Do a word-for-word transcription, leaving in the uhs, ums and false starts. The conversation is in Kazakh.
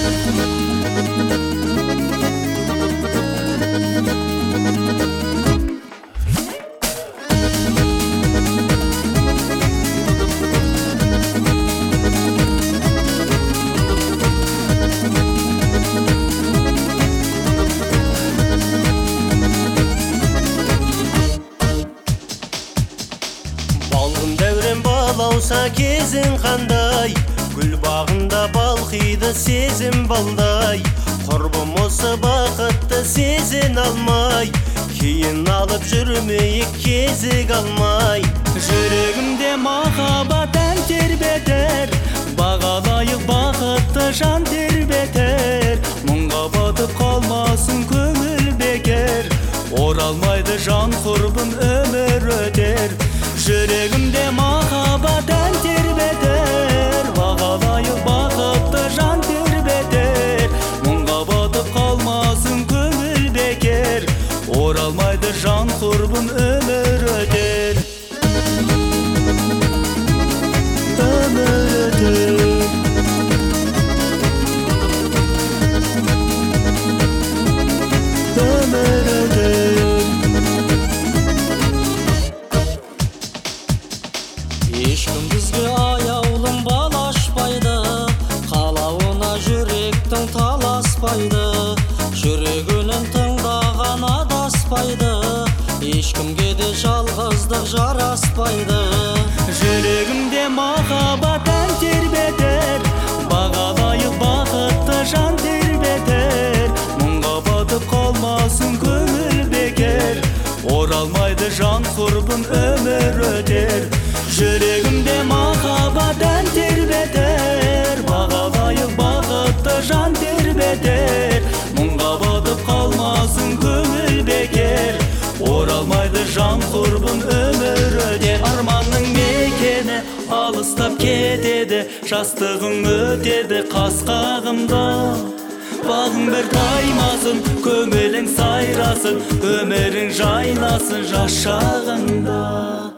Балғын дәурен балауса кезің қандай, гүл бағында балқиды сезім балдай. Құрбым осы бақытты сезін алмай, кейін алып жүрмейік кезік алмай. Жүрегімде махаббат ән тербетер, бағалайық бақытты жан тербетер. Мұңға батып қалмасын көңіл бекер, оралмайды жан құрбым өмір өтер. Жүрегімде махаббат ән тербетер, бағалайық бақытты жан тербетер. Мұңға батып қалмасын көңіл бекер, оралмайды жан құрбым өмір өтер. Өмір өтер. Өмір өтер. Ешкім бізге аяулым бал ашпайды, қалауына жүректің таласпайды. Жүрегінің тыңдаған адаспайды, ешкімге де жалғыздық жараспайды. Жүрегімде махаббат ән тербетер, бағалайық бақытты жан тербетер. Мұңға батып қалмасын көңіл бекер, оралмайды жан құрбым өмір өтер. Жүрегімде махаббат ән тербетер, бағалайық бақытты жан тербетер. Мұңға батып қалмасын көңіл бекер, оралмайды жан құрбым өмір өтер. Арманның мекені алыстап кетеді, жастығың өтеді қас қағымда. Бағың бір таймасын, көңілің сайрасын, өмірің жайнасын жас шағында.